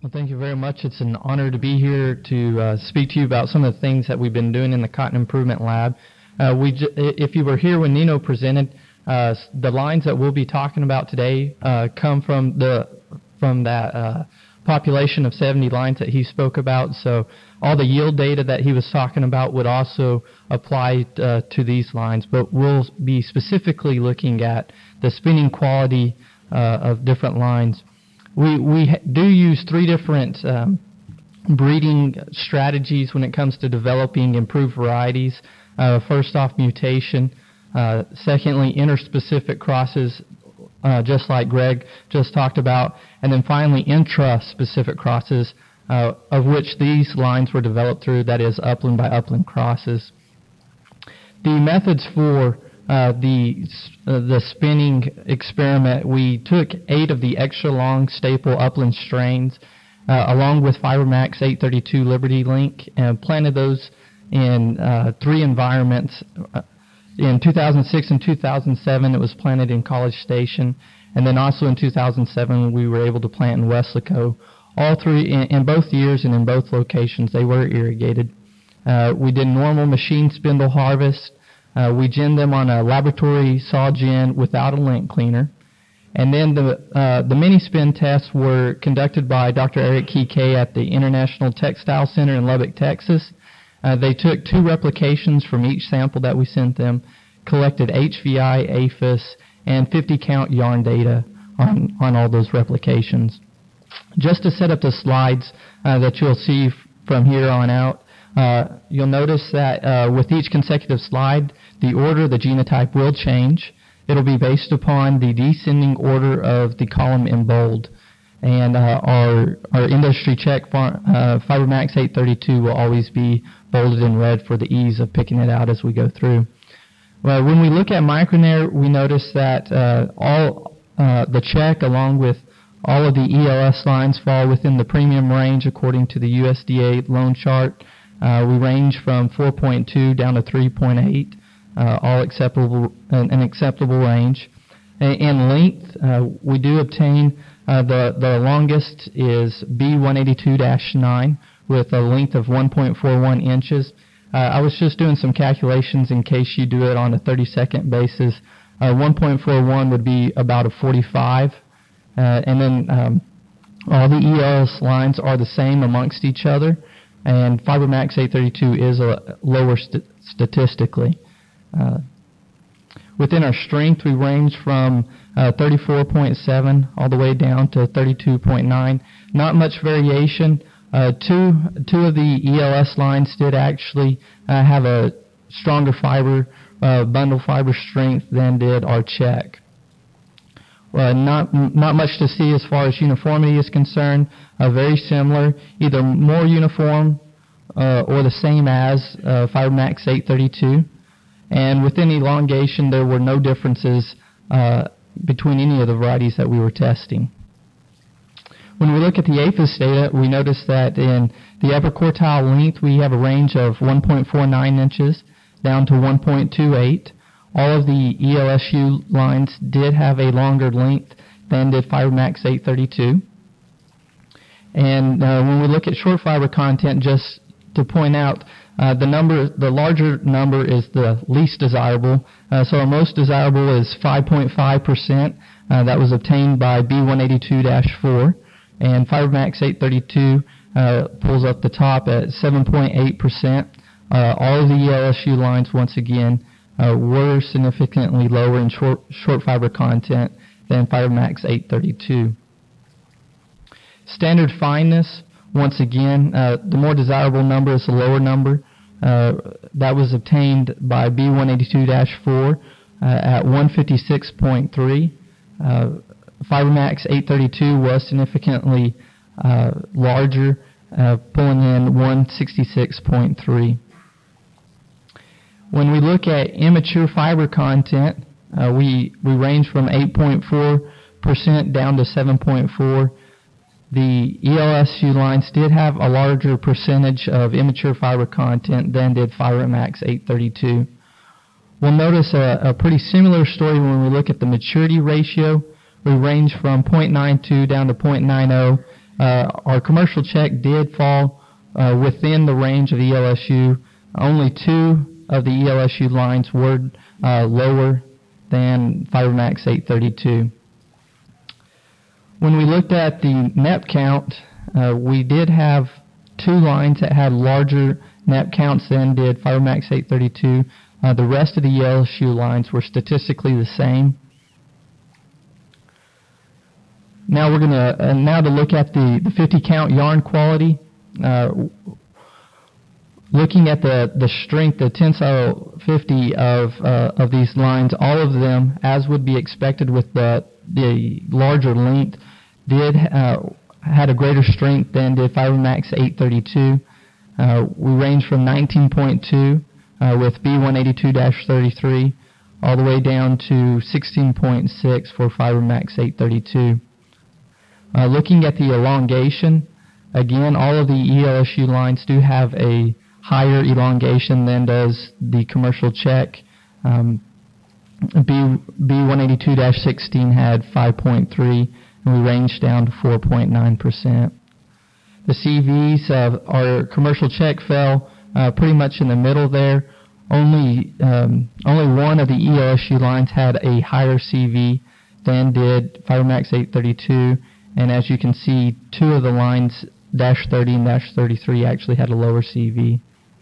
Well, thank you very much. It's an honor to be here to speak to you about some of the things that we've been doing in the Cotton Improvement Lab. If you were here when Nino presented, the lines that we'll be talking about today come from that population of 70 lines that he spoke about. So all the yield data that he was talking about would also apply to these lines, but we'll be specifically looking at the spinning quality of different lines. We do use three different breeding strategies when it comes to developing improved varieties. First off, mutation. Secondly, interspecific crosses, just like Greg just talked about. And then finally, intraspecific crosses, of which these lines were developed through, that is, upland by upland crosses. The methods for the spinning experiment, we took 8 of the extra long staple upland strains along with FiberMax 832 Liberty Link and planted those in 3 environments. In 2006 and 2007 it was planted in College Station, and then also in 2007 we were able to plant in Weslaco. All 3 in both years and in both locations they were irrigated. We did normal machine spindle harvest. We ginned them on a laboratory saw gin without a lint cleaner. And then the mini spin tests were conducted by Dr. Eric Kike at the International Textile Center in Lubbock, Texas. They took 2 replications from each sample that we sent them, collected HVI, APHIS, and 50 count yarn data on all those replications. Just to set up the slides that you'll see from here on out, you'll notice that with each consecutive slide, the order, the genotype will change. It'll be based upon the descending order of the column in bold. And our industry check FiberMax 832 will always be bolded in red for the ease of picking it out as we go through. Well, when we look at Micronair, we notice that all the check along with all of the ELS lines fall within the premium range according to the USDA loan chart. We range from 4.2 down to 3.8, all acceptable, an acceptable range. In length, we do obtain the longest is B182-9 with a length of 1.41 inches. I was just doing some calculations in case you do it on a 30-second basis. 1.41 would be about a 45, and then all the ELS lines are the same amongst each other. And FiberMax 832 is lower statistically. Within our strength, we range from 34.7 all the way down to 32.9. Not much variation. Two of the ELS lines did actually have a stronger fiber, bundle fiber strength than did our check. Not much to see as far as uniformity is concerned. Very similar, either more uniform or the same as FiberMax 832. And within elongation, there were no differences between any of the varieties that we were testing. When we look at the APHIS data, we notice that in the upper quartile length, we have a range of 1.49 inches down to 1.28. All of the ELSU lines did have a longer length than did FiberMax 832. And when we look at short fiber content, just to point out, the larger number is the least desirable. So our most desirable is 5.5%. That was obtained by B182-4. And FiberMax 832 pulls up the top at 7.8%. All of the ELSU lines, once again, were significantly lower in short fiber content than FiberMax 832. Standard fineness, once again, the more desirable number is the lower number. That was obtained by B182-4 at 156.3. FiberMax 832 was significantly larger, pulling in 166.3. When we look at immature fiber content, we range from 8.4% down to 7.4%. The ELSU lines did have a larger percentage of immature fiber content than did FiberMax 832. We'll notice a pretty similar story when we look at the maturity ratio. We range from 0.92 down to 0.90, Our commercial check did fall within the range of ELSU. Only 2 of the ELSU lines were lower than FiberMax 832. When we looked at the NEP count, we did have 2 lines that had larger NEP counts than did FiberMax 832. The rest of the ELSU lines were statistically the same. Now we're going to now to look at the 50 count yarn quality. Looking at the strength, the tensile 50 of these lines, all of them, as would be expected with the larger length, had a greater strength than did FiberMax 832. We range from 19.2 with B182-33 all the way down to 16.6 for FiberMax 832. Looking at the elongation, again, all of the ELSU lines do have a higher elongation than does the commercial check. B182-16 had 5.3, and we ranged down to 4.9%. The CVs, our commercial check fell pretty much in the middle there. Only one of the ELSU lines had a higher CV than did FiberMax 832, and as you can see, 2 of the lines, -30 and -33, actually had a lower CV.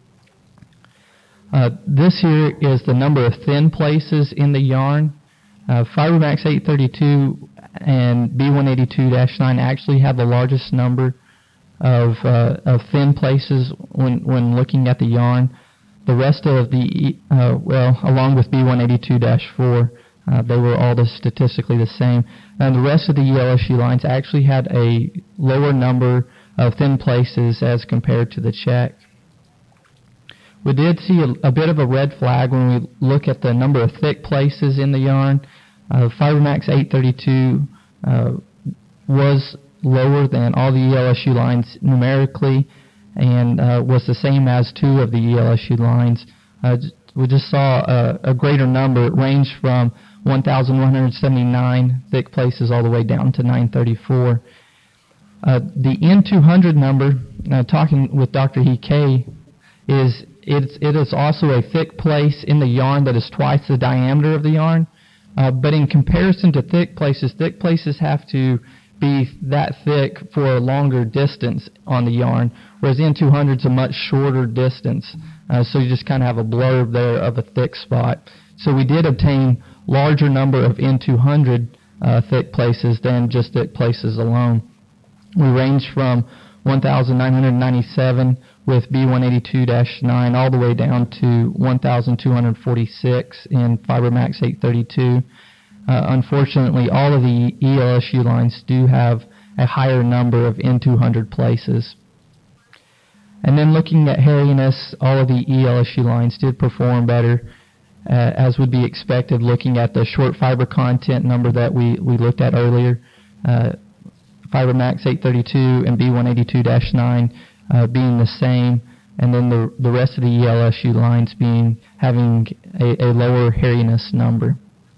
This here is the number of thin places in the yarn. FiberMax 832 and B182-9 actually have the largest number of thin places when looking at the yarn. The rest of the, along with B182-4, they were all statistically the same. And the rest of the ELSU lines actually had a lower number of thin places as compared to the check. We did see a bit of a red flag when we look at the number of thick places in the yarn. FiberMax 832 was lower than all the ELSU lines numerically, and was the same as 2 of the ELSU lines. We just saw a greater number. It ranged from 1,179 thick places all the way down to 934. The N200 number, talking with Dr. Hickey, it is also a thick place in the yarn that is twice the diameter of the yarn. But in comparison to thick places have to be that thick for a longer distance on the yarn, whereas N200 is a much shorter distance. So you just kind of have a blurb there of a thick spot. So we did obtain larger number of N200 thick places than just thick places alone. We range from 1,997 with B182-9 all the way down to 1,246 in FiberMax 832. Unfortunately, all of the ELSU lines do have a higher number of N200 places. And then looking at hairiness, all of the ELSU lines did perform better, as would be expected looking at the short fiber content number that we looked at earlier. FiberMax 832 and B182-9 being the same, and then the rest of the ELSU lines having a lower hairiness number.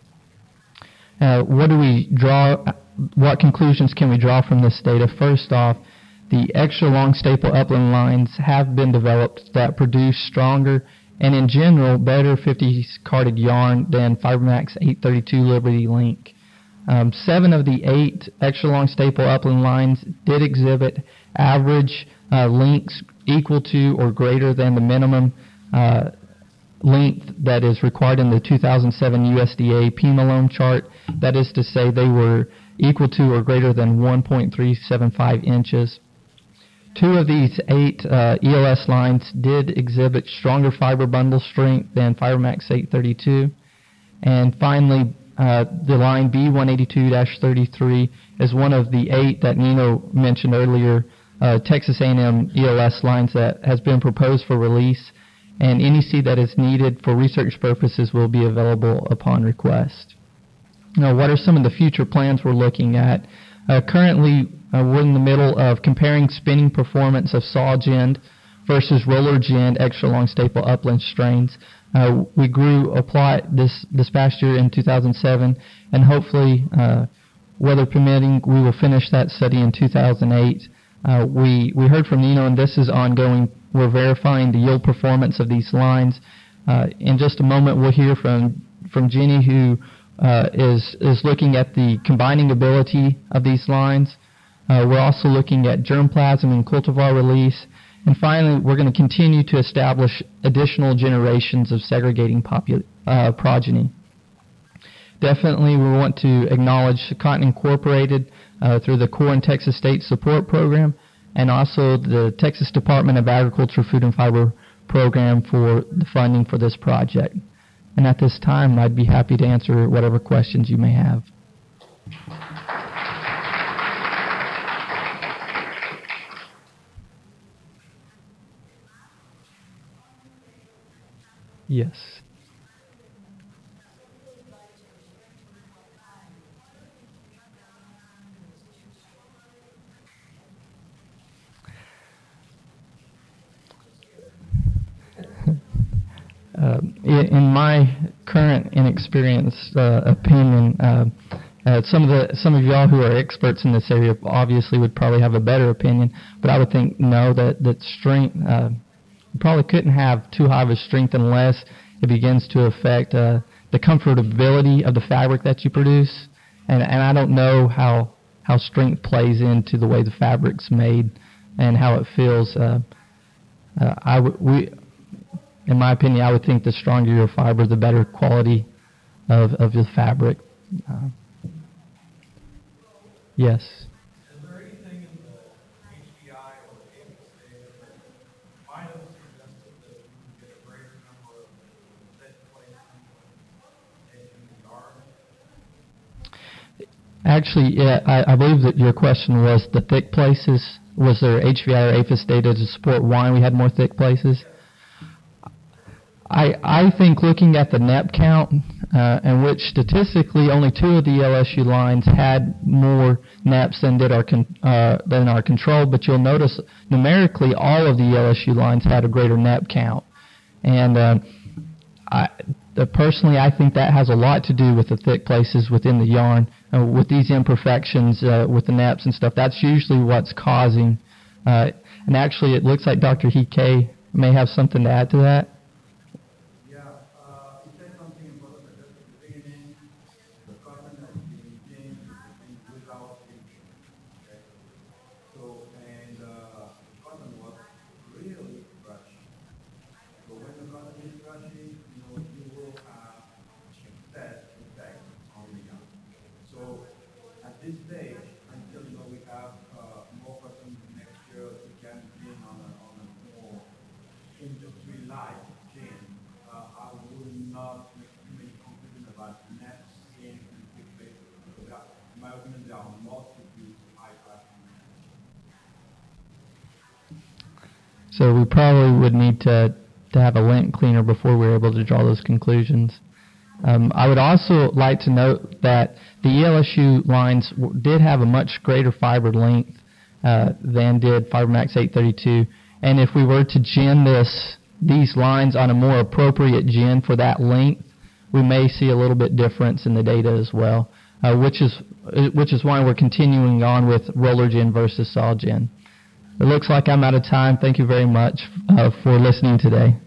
What conclusions can we draw from this data? First off, the extra long staple upland lines have been developed that produce stronger and in general better 50 carded yarn than FiberMax 832 Liberty Link. 7 of the 8 extra long staple upland lines did exhibit average lengths equal to or greater than the minimum length that is required in the 2007 USDA Pima loam chart. That is to say, they were equal to or greater than 1.375 inches. 2 of these 8 ELS lines did exhibit stronger fiber bundle strength than FiberMax 832. And finally, the line B182-33 is one of the 8 that Nino mentioned earlier, Texas A&M ELS lines that has been proposed for release, and any seed that is needed for research purposes will be available upon request. Now, what are some of the future plans we're looking at? Currently, we're in the middle of comparing spinning performance of saw gend versus roller gend extra long staple upland strains. We grew apply this past year in 2007, and hopefully weather permitting, we will finish that study in 2008. We heard from Nino, and this is ongoing. We're verifying the yield performance of these lines. In just a moment, we'll hear from Jenny, who is looking at the combining ability of these lines. We're also looking at germplasm and cultivar release. And finally, we're going to continue to establish additional generations of segregating progeny. Definitely, we want to acknowledge Cotton Incorporated through the Core and Texas State Support Program, and also the Texas Department of Agriculture Food and Fiber Program for the funding for this project. And at this time, I'd be happy to answer whatever questions you may have. Yes. In my current inexperienced opinion, some of y'all who are experts in this area obviously would probably have a better opinion, but I would think no, that strength, you probably couldn't have too high of a strength unless it begins to affect the comfortability of the fabric that you produce, and I don't know how strength plays into the way the fabric's made and how it feels. In my opinion, I would think the stronger your fiber, the better quality of the fabric. Yes. Is there anything in the HDI or the APIS data that might have suggested that you would get a greater number of thick placements in the yard? Actually, yeah, I believe that your question was the thick places. Was there HVI or APHIS data to support why we had more thick places? I think looking at the NEP count, in which statistically only 2 of the LSU lines had more NEPs than our control, but you'll notice numerically all of the LSU lines had a greater NEP count. And personally, I think that has a lot to do with the thick places within the yarn. With these imperfections with the NEPs and stuff, that's usually what's causing. And actually, it looks like Dr. Hike may have something to add to that. So we probably would need to have a lint cleaner before we were able to draw those conclusions. I would also like to note that the ELSU lines did have a much greater fiber length than did FiberMax 832. And if we were to gin these lines on a more appropriate gin for that length, we may see a little bit difference in the data as well, which is why we're continuing on with roller gin versus saw gin. It looks like I'm out of time. Thank you very much for listening today.